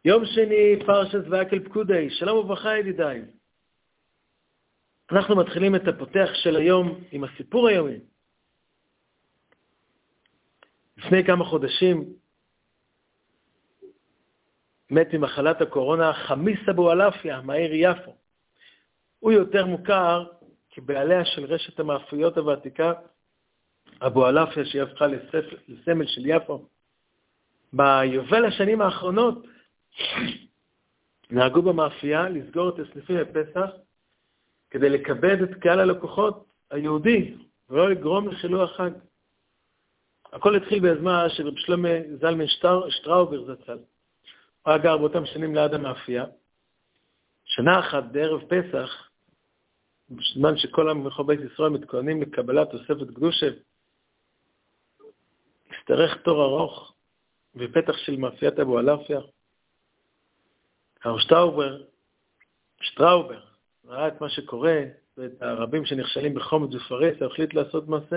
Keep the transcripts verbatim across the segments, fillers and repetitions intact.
יום שני, פרשת ויקל פקודי. שלום וברכה ידידיי. אנחנו מתחילים את הפותח של היום עם הסיפור היומי. לפני כמה חודשים מת ממחלת הקורונה חמיס אבו עלפיה מהעיר יפו. הוא יותר מוכר כבעליה של רשת המאפיות הוותיקה אבו עלפיה, שהיא הפכה לסמל של יפו. ביובל השנים האחרונות נהגו במאפייה לסגור את הסניפים בפסח כדי לקבד את קהל הלקוחות היהודי ולא לגרום לחילול החג. הכל התחיל ביוזמה של רב שלמה זלמן שטראובר זצ"ל. הוא היה גר באותם שנים ליד המאפייה. שנה אחת בערב פסח, בזמן שכל המלכות בית ישראל מתכוננים לקבלת תוספת קדושה, השתרך תור ארוך בפתח של מאפיית אבו עלפיה. הרב שטראובר, שטראובר, ראה את מה שקורה, ואת הרבים שנכשלים בחומץ ופרס, הוא החליט לעשות מעשה.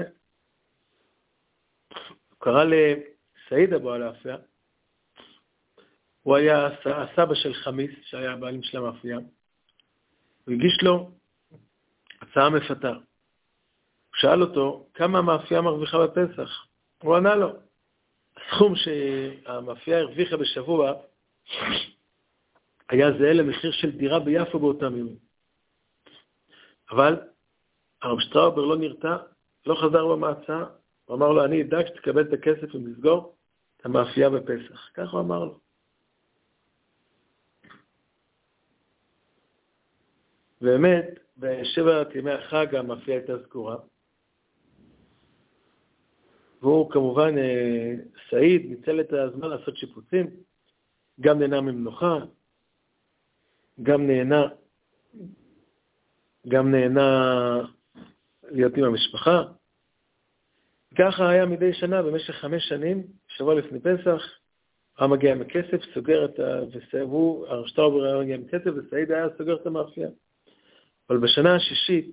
הוא קרא לסעיד אבו עלפיה, הוא היה הסבא של חמיס, שהיה הבעלים של המאפייה. הוא הגיש לו הצעה מפתה. הוא שאל אותו, כמה המאפייה מרוויחה בפסח? הוא ענה לו, הסכום שהמאפייה הרוויחה בשבוע, היה זהה למחיר של דירה ביפו באותם ימים. אבל הרב שטראובר לא נרתע, לא חזר במעצה, הוא אמר לו, אני אדאג שתקבל את הכסף ולסגור את המאפייה בפסח. כך הוא אמר לו. באמת, בשבעת ימי החג המאפייה הייתה סגורה. והוא כמובן, סעיד, ניצל את הזמן לעשות שיפוצים, גם נהנה ממנוחה, גם נהנה, גם נהנה להיות עם המשפחה. ככה היה מדי שנה במשך חמש שנים, שבוע לפני פסח, הוא מגיע עם הכסף, סוגר את ה... והוא, הרב שטראובר היה מגיע עם כסף, וסעיד היה סוגר את המאפייה. אבל בשנה השישית,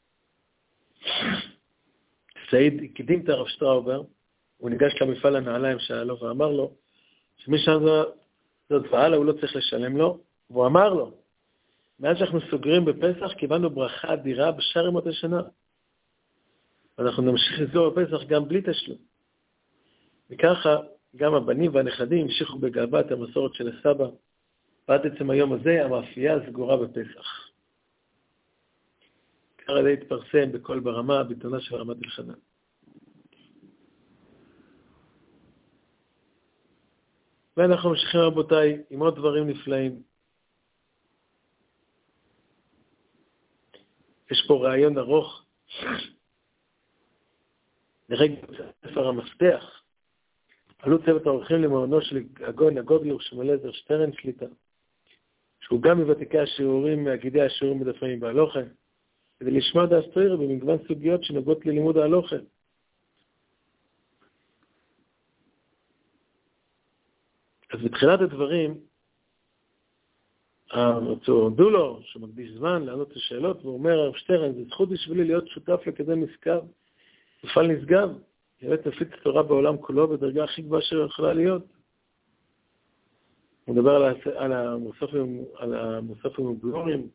סעיד הקדים את הרב שטראובר, הוא ניגש למפעל הנעליים שהיה לו, ואמר לו, שמי שזאת פעלה, הוא לא צריך לשלם לו, והוא אמר לו, מאז שאנחנו סוגרים בפסח, קיבלנו ברכה אדירה בשאר ימות השנה. ואנחנו נמשיך לסגור בפסח גם בלי תשלום. וככה, גם הבנים והנכדים המשיכו בגאווה את המסורת של הסבא. ועד עצם היום הזה, המאפייה סגורה בפסח. ככה זה התפרסם בכל ברמה, ביטאונה של רמת אלחנן. ואנחנו ממשיכים רבותיי עם עוד דברים נפלאים. יש פה רעיון ארוך. לרגע ספר המפתח. עלו צוות האורחים למעונו של הגאון הגודל ושמואל אליעזר שטרן שליט"א, שהוא גם מוותיקי השיעורים, מאגידי השיעורים בדפים בהלוכה, כדי לשמוע דעת תורה במגוון סוגיות שנוגעות ללימוד ההלוכה. אז בתחילת הדברים, הודו לו, שמקדיש זמן לענות לשאלות, והוא אומר, הרב שטרן, זה זכות בשבילי להיות שותף לקדם נשגב, מפעל נשגב, להיות נפיץ תורה בעולם כולו בדרגה הכי גבוהה שיכולה להיות. הוא מדבר על המוספים, על המוספים הגלוריים,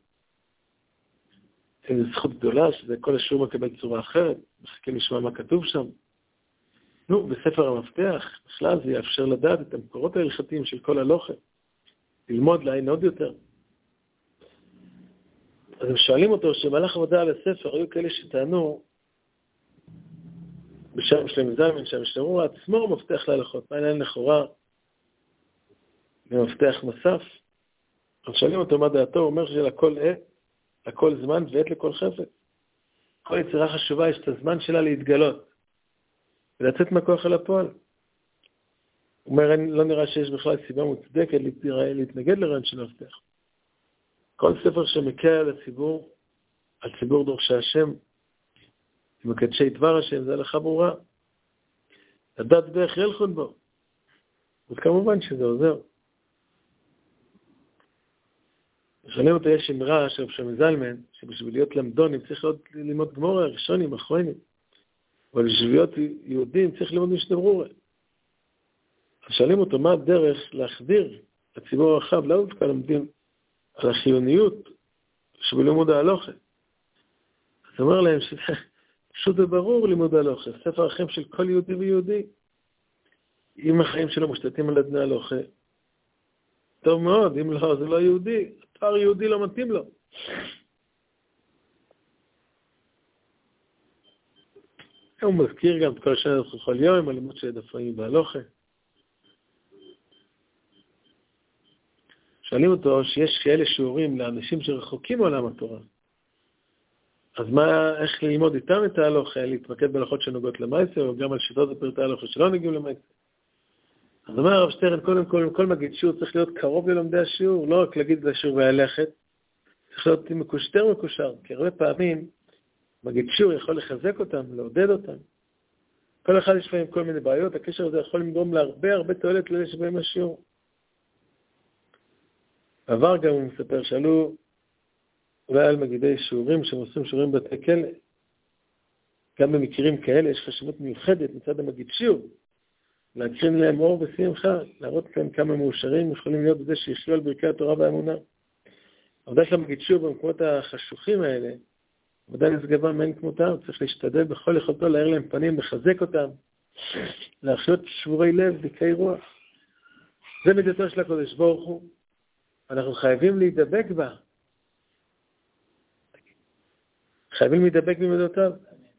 זו זכות גדולה, שזה כל השיעור מקבל צורה אחרת, מחכים לשמוע מה כתוב שם. נו, בספר המפתח, בכלל זה יאפשר לדעת את המקורות ההלכתיים של כל הלוכה, ללמוד לעין עוד יותר. אז הם שואלים אותו, שמהלך עבודה על הספר, היו כאלה שטענו, בשם שלם זלמן, שם שלמו, עצמו מפתח להלכות, מה אין לכאורה, במפתח נוסף. אז שואלים אותו מה דעתו, הוא אומר שלכל עת, לכל זמן ועת לכל חפץ. כל יצירה חשובה יש את הזמן שלה להתגלות, ולצאת מהכוח אל הפועל. הוא אומר, לא נראה שיש בכלל סיבה מוצדקת להתנגד לרעיון של מפתח. כל ספר שמקל על הציבור, על ציבור דורשי השם, ומקדשי דבר השם, זה הלכה ברורה. לדעת דרך ילכון בו. וכמובן שזה עוזר. שואלים אותו, יש אמרה של רב שלמה זלמן, שבשביל להיות למדונים צריך ללמוד גמורה, ראשונים, אחרונים. אבל בשביל להיות יהודים צריך ללמוד משנה ברורה. אז שואלים אותו, מה הדרך להחדיר הציבור הרחב, לא דווקא לומדים על החיוניות שבלימוד ההלוכה. אז אומר להם שפשוט וברור לימוד ההלוכה, ספר החיים של כל יהודי ויהודי, אם החיים שלו מושתתים על אדני ההלוכה, טוב מאוד, אם לא, זה לא יהודי, התואר יהודי לא מתאים לו. הוא מזכיר גם את כל השנה לכל יום, הלימוד של דפאים בהלוכה. שואלים אותו שיש כאלה שיעורים לאנשים שרחוקים מעולם התורה. אז מה, איך ללמוד איתם את ההלוכה, להתמקד בהלכות שנוגעות למעשה, או גם על שיטות ופרטי ההלוכה שלא נגיעו למעשה. אז אומר הרב שטרן, קודם כל, כל מגיד שיעור צריך להיות קרוב ללומדי השיעור, לא רק להגיד לשיעור והלכת, צריך להיות מקושר מקושר, כי הרבה פעמים מגיד שיעור יכול לחזק אותם, לעודד אותם. כל אחד יש להם כל מיני בעיות, הקשר הזה יכול לגרום להרבה הרבה תועלת לאלה שבהם השיעור. בעבר גם הוא מספר, שאלו אולי על מגידי שיעורים שהם עושים שיעורים בתי כלא. גם במקרים כאלה יש חשיבות מיוחדת מצד המגיד שיעור, להקרין להם אור בשמחה, להראות כאן כמה מאושרים יכולים להיות בזה שיחיו על ברכי התורה והאמונה. עבודה של המגיד שיעור במקומות החשוכים האלה, עבודה נשגבה מאין כמותם, צריך להשתדל בכל יכולתו להאיר להם פנים, לחזק אותם, להחיות שבורי לב, דקי רוח. זה מידתו של הקדוש ברוך הוא. אנחנו חייבים להידבק בה. חייבים להידבק במידותיו.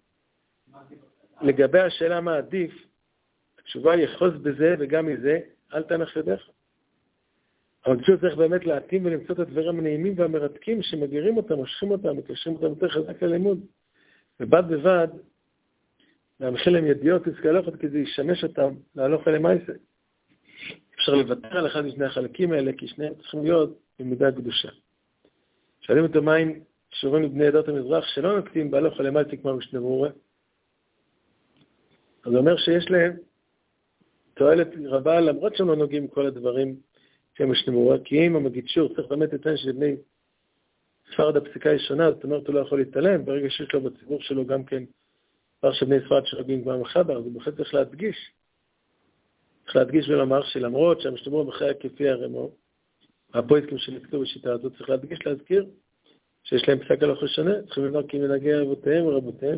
לגבי השאלה מה עדיף, התשובה היא יחוז בזה וגם מזה, אל תנח ידיך. אבל פשוט צריך באמת להתאים ולמצוא את הדברים הנעימים והמרתקים שמגירים אותם, מושכים אותם, מקשרים אותם יותר חזק ללימוד. ובד בבד, להנחיל להם ידיעות וסגלוחות כדי לשמש אותם להלוך אל המעשה. אפשר לוותר על אחד משני החלקים האלה, כי שניהם צריכים להיות במידה קדושה. שואלים אותו מה עם שיעורים לבני עדות המזרח שלא נוקטים בהלוך אל המעשה כמו משנה ברורה? אז הוא אומר שיש להם תועלת רבה, למרות שהם לא נוגעים כל הדברים שהם משנה ברורה, כי אם המגיד שיעור צריך באמת לציין שבני ספרד הפסיקה ראשונה, זאת אומרת הוא לא יכול להתעלם, ברגע שיש לו בציבור שלו גם כן דבר שבני ספרד שרבים כבר מחבר, אז הוא בהחלט צריך להדגיש. צריך להדגיש ולומר שלמרות שהמשנה ברורה בחיי כפי הרמו, הפויסקים שנקטו בשיטה הזאת, צריך להדגיש, להזכיר, שיש להם פסק הלכה שונה, צריכים לומר כי מנהגי אבותיהם ורבותיהם.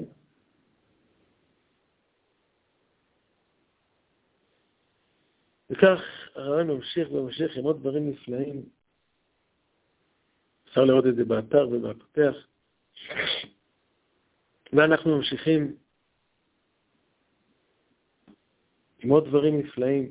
וכך הרעיון ממשיך וממשיך עם עוד דברים נפלאים. אפשר לראות את זה באתר ובפתח. ואנחנו ממשיכים עם עוד דברים נפלאים.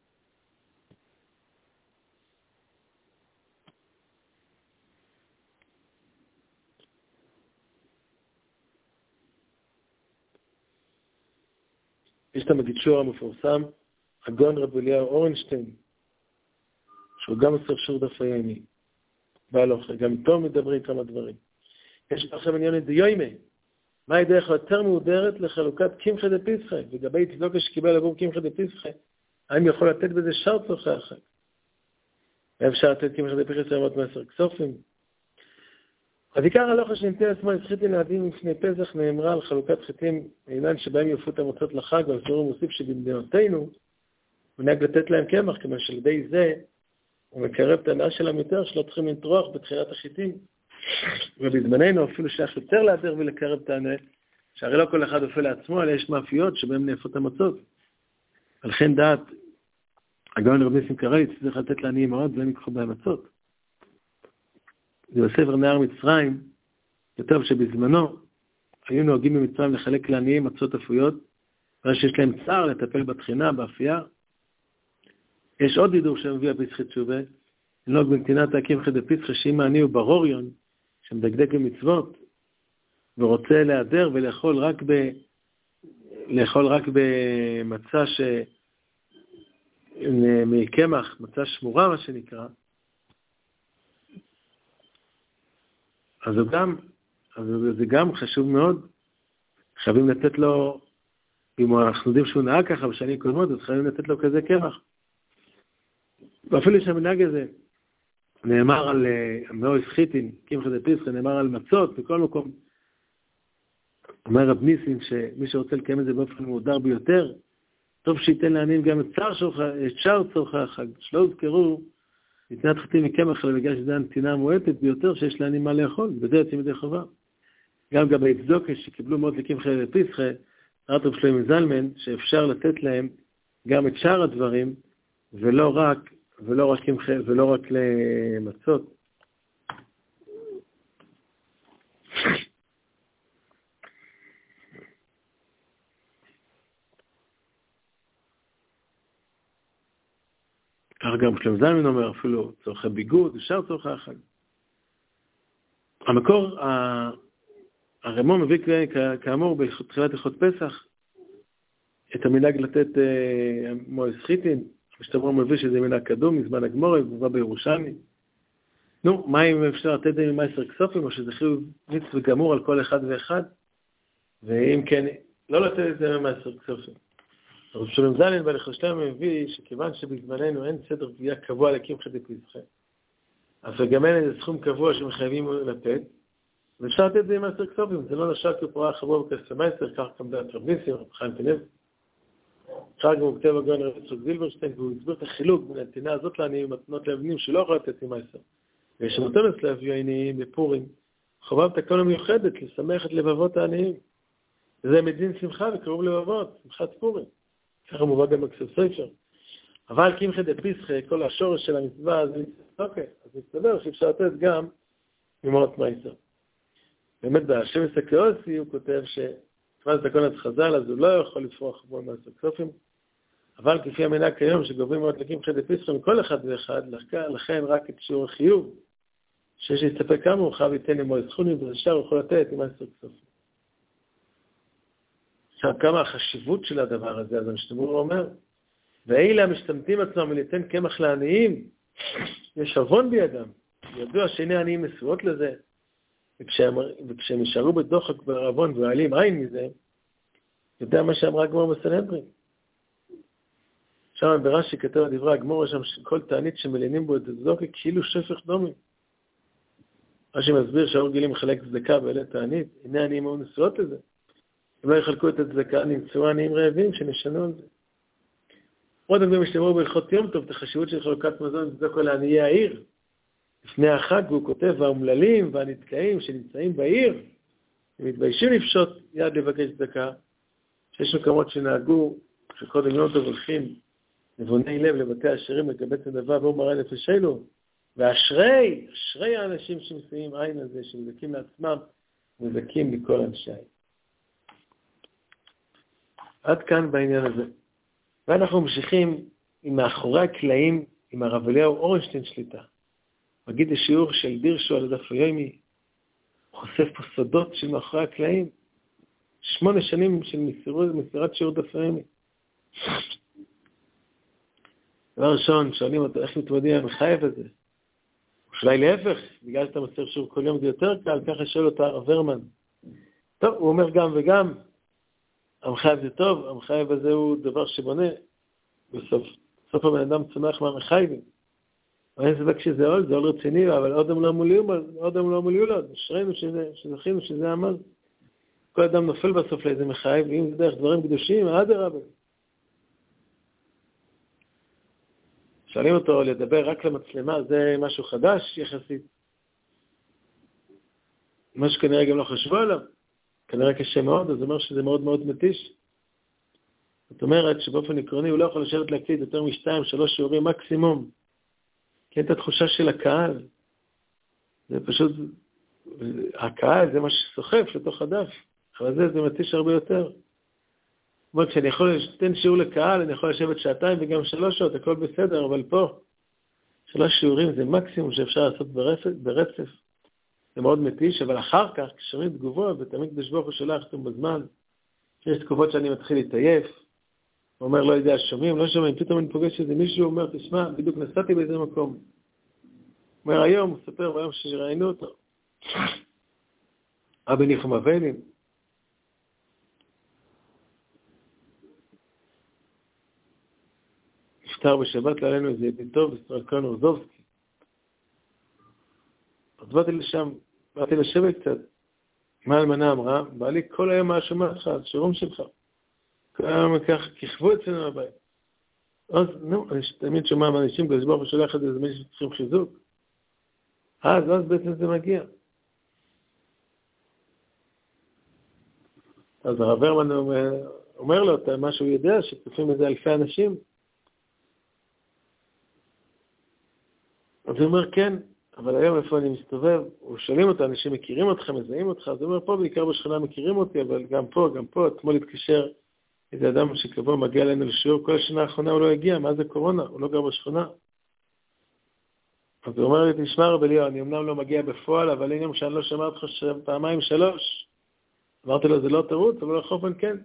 יש את המגיד שיעור המפורסם, הגאון רב אליהו אורנשטיין, שהוא גם עושה שיעור דף היומי, בהלוכה, גם איתו מדברים כמה דברים. יש עכשיו עניין לדיומא, מהי דרך יותר מהודרת לחלוקת קמחא דפסחא, לגבי צדוקה שקיבל עבור קמחא דפסחא, האם יכול לתת בזה שאר צורכי החג? אפשר לתת קמחא דפסחא רמות מעשר כסופים. אז עיקר ההלכה שנמצא עצמו הסחיתין לעדים לפני פסח נאמרה על חלוקת חיטים אילן שבהם יפו את המוצאות לחג, ועל סירור מוסיף שבמדינותינו הוא נהג לתת להם קמח, כיוון שלדי זה הוא מקרב את הנאה שלהם יותר, שלא צריכים לטרוח בתחילת החיטים. ובזמננו אפילו שייך יותר להדר ולקרב את הנאה, שהרי לא כל אחד אופה לעצמו, אלא יש מאפיות שבהם נאפות המצות. על כן דעת, הגאון רב ניסים קרליץ צריך לתת לעניים מאוד, והם יקחו בהם מצות. זה בספר נהר מצרים, כתב שבזמנו היו נוהגים במצרים לחלק לעניים מצות אפויות, ושיש להם צער לטפל בתחינה, באפייה. יש עוד הידור שמביא הפסחי תשובה, לנהוג בנתינת הקמחא דפסחא, שאם העני הוא ברוריון, שמדקדק במצוות, ורוצה להיעדר ולאכול רק ב... לאכול רק במצה ש... מקמח, מצה שמורה מה שנקרא, אז זה גם, אז זה גם חשוב מאוד, חייבים לתת לו, אם אנחנו יודעים שהוא נהג ככה בשנים קודמות, אז חייבים לתת לו כזה קמח. ואפילו שהמנהג הזה נאמר על מאוי סחיטין, קמחא דפסחא, נאמר על מצות, בכל מקום. אומר רב ניסים שמי שרוצה לקיים את זה באופן מודר ביותר, טוב שייתן לעניים גם את שאר צורכי החג. שלא הוזכרו ניתנה תחתים מקמח לה בגלל שזה הנתינה המועטת ביותר שיש לעני מה לאכול, בזה יוצאים ידי חובה. גם גבי צדוקה שקיבלו מאוד לקמחא דפסחא, אמר רב שלמה זלמן, שאפשר לתת להם גם את שאר הדברים, ולא רק, ולא רק קמחא, ולא רק למצות. ככה גם שלמה זלמן אומר, אפילו צורכי ביגוד, ושאר צורכי החג. המקור, הרמ"א מביא כאמור בתחילת הלכות פסח, את המנהג לתת מועד חיטין, משתמר מביא שזה מנהג קדום, מזמן הגמורה, מובא בירושלמי. נו, מה אם אפשר לתת את זה ממעשר כסופים, או שזה חיוב מצווה גמור על כל אחד ואחד? ואם כן, לא לתת את זה ממעשר כסופים. רב שלמה זלמן בהלכות שלמה מביא שכיוון שבזמננו אין סדר גבייה קבוע לקמחא דפסחא, אז גם אין איזה סכום קבוע שמחייבים לתת, ואפשר לתת את זה ממעשר כסופים, זה לא נשאר כפורה חבוע בכסף המעשר, כך גם דעת רב ניסים, רב חיים פנב. אחר גם הוא כתב הגאון רב יצחק זילברשטיין, והוא הסביר את החילוק בין הנתינה הזאת לעניים מתנות לעניים שלא יכולה לתת ממעשר. ושנותנת להביא העניים בפורים, חובה בתקנה מיוחדת לשמח את לבבות העניים. וזה מדין שמחה וקרוב לבבות, שמחת פורים. ככה מובא גם בכסף ספר. אבל קמחא דפסחא, כל השורש של המצווה, זה אוקיי, אז מסתבר שאפשר לתת גם ממעות מעשר. באמת בשמש הקאוסי הוא כותב שכיוון תקנת חז"ל, אז הוא לא יכול לפרוח בו מעשר כסופים, אבל כפי המנהג כיום שגובים מאוד לקמחא דפסחא מכל אחד ואחד, לכן רק את שיעור החיוב, שיש להסתפק כמה הוא חייב ייתן למועד סכונים, ולשאר הוא יכול לתת עם מעשר כסופים. עכשיו, כמה החשיבות של הדבר הזה, אז המשתמור אומר, ואלה המשתמטים עצמם וליתן קמח לעניים, יש אבון בידם, ידוע שעיני העניים מסורות לזה, וכשהם, וכשהם נשארו בדוחק בערבון ועלים עין מזה, יודע מה שאמרה הגמור בסנהדרין. שם ברש"י כתב על דברי הגמור, שם כל תענית שמלינים בו את הצדוקה כאילו שפך דומי. רש"י מסביר שהאור גילים מחלק צדקה ואלה תענית, עיני העניים מאוד מסורות לזה. אם לא יחלקו את הצדקה, נמצאו עניים רעבים שנשנו על זה. עוד גם משתמרו בהלכות יום טוב, את החשיבות של חלוקת מזון וצדקה לעניי העיר. לפני החג הוא כותב, והאומללים והנתקעים שנמצאים בעיר, הם מתביישים לפשוט יד לבקש צדקה, שיש מקומות שנהגו, שקודם יום טוב הולכים נבוני לב לבתי העשירים לקבץ נדבה והוא מראה נפשנו, ואשרי, אשרי האנשים שמסיים עין הזה, שמזכים לעצמם, מזכים מכל אנשי. עד כאן בעניין הזה. ואנחנו ממשיכים עם מאחורי הקלעים, עם הרב אליהו אורנשטיין שליטה. מגיד השיעור של דירשו על הדף היומי, חושף פה סודות של מאחורי הקלעים. שמונה שנים של מסירות, מסירת שיעור דף היומי. דבר ראשון, שואלים אותו, איך מתמודדים עם החייב הזה? אולי להפך, בגלל שאתה מסיר שיעור כל יום זה יותר קל, ככה שואל אותה הרב ורמן. טוב, הוא אומר גם וגם, המחייב זה טוב, המחייב הזה הוא דבר שבונה. בסוף, בסוף הבן אדם צומח מהמחייבים. אין ספק שזה עול, זה עול רציני, אבל עוד הם לא מוליאו, עוד הם לא מוליאו לו, אשרינו שזכינו שזה עמל. כל אדם נופל בסוף לאיזה מחייב, ואם זה דרך דברים קדושים, אדרבה. שואלים אותו לדבר רק למצלמה, זה משהו חדש יחסית. מה שכנראה גם לא חשבו עליו, כנראה קשה מאוד, אז זה אומר שזה מאוד מאוד מתיש. זאת אומרת שבאופן עקרוני הוא לא יכול לשבת להקליט יותר משתיים, שלוש שיעורים מקסימום. כי אין את התחושה של הקהל. זה פשוט, הקהל זה מה שסוחף לתוך הדף, אבל זה, זה מתיש הרבה יותר. זאת אומרת, כשאני יכול לתת שיעור לקהל, אני יכול לשבת שעתיים וגם שלוש שעות, הכל בסדר, אבל פה, שלוש שיעורים זה מקסימום שאפשר לעשות ברצף, ברצף. זה מאוד מתיש, אבל אחר כך, כששומעים תגובות, ותמיד קדוש ברוך הוא שולח אתם בזמן, שיש תגובות שאני מתחיל להתעייף, הוא אומר, לא יודע, שומעים, לא שומעים, פתאום אני פוגש איזה מישהו, הוא אומר, תשמע, בדיוק נסעתי באיזה מקום. הוא אומר, היום, הוא ספר ביום שראינו אותו. אבא ניחום אבלים. נפטר בשבת לעלינו איזה ידיד טוב, ישראל כהן אורזובסקי. אז באתי לשם, באתי לשבת קצת. מה אלמנה אמרה? בא לי כל היום מה שומע לך, שירום שלך. כל היום כך כיכבו אצלנו הבית. אז, נו, אני תמיד שומע מאנשים, כזה ברוך הוא שולח את זה, זה מישהו שצריכים חיזוק. אז, אז בעצם זה מגיע. אז הרב הרמן אומר, אומר לו, מה שהוא יודע, שצופים את זה אלפי אנשים. אז הוא אומר, כן, אבל היום איפה אני מסתובב, הוא שואלים אותו, אנשים מכירים אותך, מזהים אותך, אז הוא אומר, פה בעיקר בשכונה מכירים אותי, אבל גם פה, גם פה, אתמול התקשר איזה אדם שקבוע מגיע אלינו לשיעור, כל השנה האחרונה הוא לא הגיע, מה זה קורונה? הוא לא גר בשכונה. אז הוא אומר לי, תשמע רב אליהו, אני אמנם לא מגיע בפועל, אבל אין יום שאני לא שמע אותך פעמיים שלוש. אמרתי לו, זה לא תירוץ, אבל לחופן כן.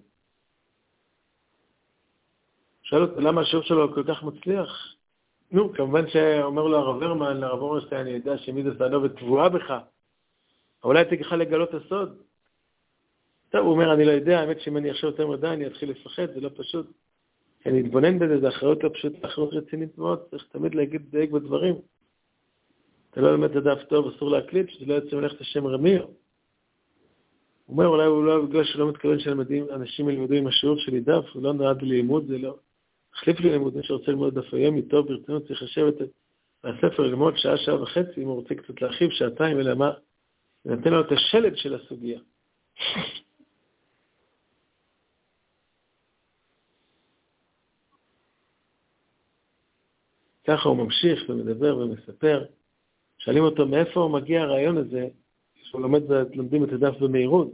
שאל אותי, למה השיעור שלו כל כך מצליח? נו, כמובן שאומר לו הרב הרמן, לרב אורנשטיין, אני יודע שמידס האדום ותבואה בך. אולי תגיד לגלות הסוד. טוב, הוא אומר, אני לא יודע, האמת שאם אני עכשיו יותר מדי, אני אתחיל לפחד, זה לא פשוט. אני אתבונן בזה, זה אחריות לא פשוט, אחריות רצינית מאוד, צריך תמיד להגיד דייק בדברים. אתה לא לומד את הדף טוב, אסור להקליט, שזה לא יוצא מלאכת השם רמיר. הוא אומר, אולי הוא לא, בגלל שלא מתכוון שאנשים ילמדו עם השיעור שלי דף, הוא לא נועד ללימוד, זה לא. החליף לי לימוד, מי שרוצה ללמוד דף היומי, טוב, ברצינות, צריך לשבת מהספר ללמוד שעה, שעה וחצי, אם הוא רוצה קצת להרחיב שעתיים, אלא מה, ונתן לו את השלד של הסוגיה. ככה הוא ממשיך ומדבר ומספר. שואלים אותו מאיפה הוא מגיע הרעיון הזה, שהוא לומד ולומדים את הדף במהירות.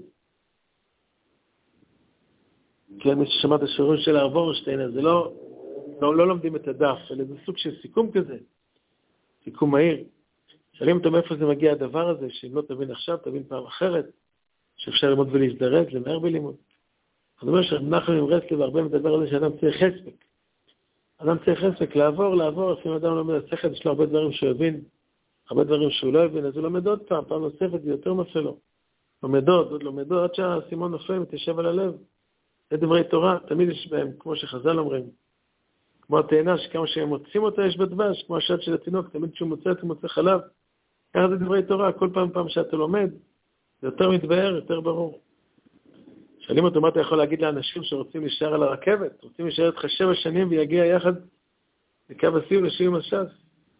כי מי ששמע את השיעורים של הרב אורנשטיין, זה לא, לא, לא לומדים את הדף, אלא זה סוג של סיכום כזה, סיכום מהיר. שואלים אותו מאיפה זה מגיע הדבר הזה, שאם לא תבין עכשיו, תבין פעם אחרת, שאפשר ללמוד ולהזדרז, למהר בלימוד. זאת אומרת שאנחנו עם רסלב הרבה מדבר על זה שאדם צריך חספק. אדם צריך חספק, לעבור, לעבור, לפעמים אדם לומד השכל, יש לו הרבה דברים שהוא הבין, הרבה דברים שהוא לא הבין, אז הוא לומד עוד פעם, פעם נוספת, זה יותר נופל לו. לומד עוד, עוד לומד עוד, עד שהסימון נופל, מתיישב על הלב. זה דברי תורה, תמיד יש בהם, כמו שחז"ל אומרים, כמו התאנה, שכמה שהם מוצאים אותה יש בדבש, כמו השד של התינוק, תמיד כשהוא מוצא, הוא מוצא חלב. ככה זה דברי תורה, כל פעם פעם שאתה לומד, זה יותר מתבהר, יותר ברור. שואלים אותו, מה אתה יכול להגיד לאנשים שרוצים להישאר על הרכבת, רוצים להישאר איתך שבע שנים ויגיע יחד לקו הסיום לשיום הש"ס.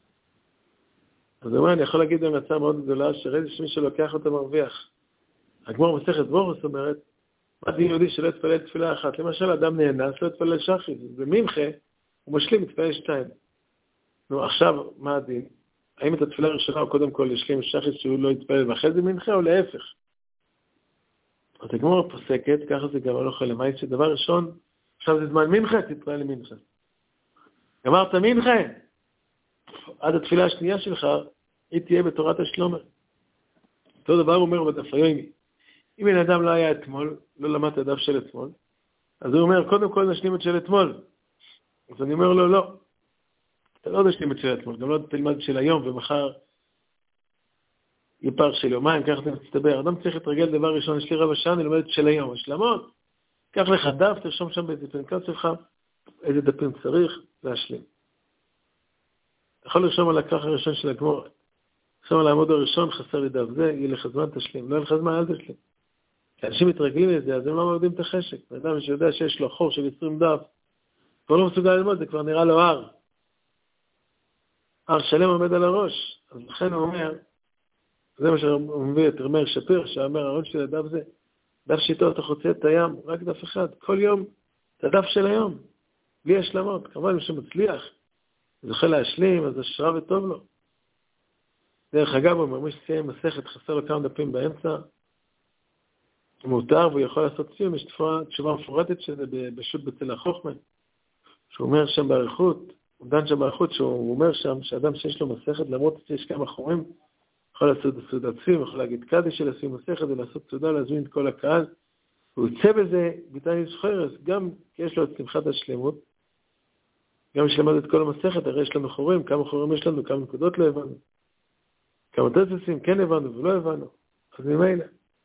אז הוא אומר, אני יכול להגיד במצע מאוד גדולה, שראיתי שמי שלוקח אותו מרוויח. הגמור מסכת בורוס אומרת, מה דין יהודי שלא יתפלל תפילה אחת? למשל, אדם נהנס, לא יתפלל שחרית. במנחה, הוא משלים מתפלל שתיים. נו, עכשיו, מה הדין? האם את התפילה הראשונה הוא קודם כל ישלים שחרית שהוא לא יתפלל ואחרי זה מנחה, או להפך? אז הגמור פוסקת, ככה זה גם לא יכול למעט, שדבר ראשון, עכשיו זה זמן מנחה, תתפלל למנחה. גמרת מנחה, עד התפילה השנייה שלך, היא תהיה בתורת השלומה. אותו דבר הוא אומר בדף היומי. אם בן אדם לא היה אתמול, לא למד את הדף של אתמול, אז הוא אומר, קודם כל נשלים את של אתמול. אז אני אומר לו, לא. אתה לא נשלים את של אתמול, גם לא תלמד של היום, ומחר יפר של יומיים, ככה אתה מצטבר. אדם צריך להתרגל דבר ראשון, יש לי רבע שעה, אני לומד את של היום. השלמות, קח לך דף, תרשום שם באיזה פנקס שלך, איזה דפים צריך להשלים. אתה יכול לרשום על הכרך הראשון של הגמור. עכשיו על העמוד הראשון חסר לי דף זה, יהיה לך זמן תשלים. לא יהיה לך זמן, אל תשלים. כשאנשים מתרגלים לזה, אז הם לא מרדים את החשק. אדם שיודע שיש לו חור של עשרים דף, כבר לא מסוגל ללמוד, זה כבר נראה לו הר. הר שלם עומד על הראש. אז לכן הוא אומר, זה מה שהוא מביא את רמר שפיר, שאומר, הרעיון של הדף זה, דף שיטו אתה חוצה את הים, רק דף אחד. כל יום, את הדף של היום, בלי השלמות. כמובן, מי שמצליח, זוכה להשלים, אז השרה וטוב לו. דרך אגב, הוא אומר, מי שסיים מסכת, חסר לו כמה דפים באמצע, מותר, והוא יכול לעשות סיום, יש תשובה מפורטת שזה בשו"ת בצל החוכמה, שהוא אומר שם בעריכות, הוא דן שם בעריכות, שהוא אומר שם, שאדם שיש לו מסכת, למרות שיש כמה חורים, יכול לעשות סעודת סיום, יכול להגיד קדיש של הסיום מסכת, ולעשות סעודה, להזמין את כל הקהל, הוא יוצא בזה, ביתן ישחרס, גם כי יש לו את שמחת השלמות, גם יש למד את כל המסכת, הרי יש לנו חורים, כמה חורים יש לנו, כמה נקודות לא הבנו, כמה תססים כן הבנו ולא הבנו, אז ממילא.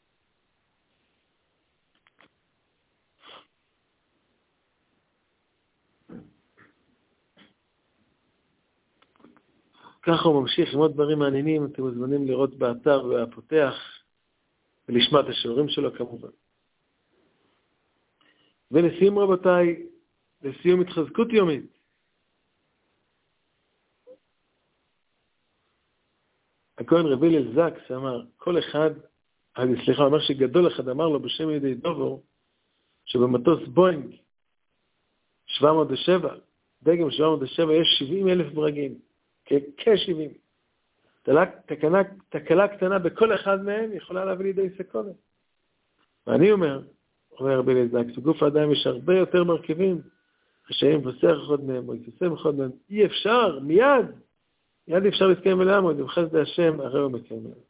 ככה הוא ממשיך עם עוד דברים מעניינים, אתם מוזמנים לראות באתר והפותח, ולשמע את השיעורים שלו כמובן. ולסיום רבותיי, לסיום התחזקות יומית, הכהן רבי אלזקס אמר, כל אחד, סליחה, אמר שגדול אחד אמר לו בשם ידי דובור, שבמטוס בוינג שבע מאות ושבע, דגם שבע מאות ושבע, יש שבעים אלף ברגים, כ-שבעים. תקלה, תקלה קטנה בכל אחד מהם יכולה להביא לידי סכנה. ואני אומר, אומר רבי אלזקס, בגוף האדם יש הרבה יותר מרכיבים, חשאים פוסח אחד מהם, או יתפסם אחד מהם, אי אפשר, מיד, מיד אפשר להתקיים אליהם, או בחסדי השם, הרי הוא מקיים אליהם.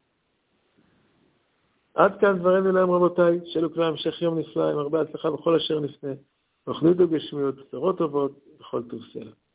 עד כאן דברנו להם רבותיי, שאלו כלל המשך יום נפלא, עם הרבה הצלחה בכל אשר נפנה, ונוכנידו גשמיות, בשורות טובות, בכל טוב סלע.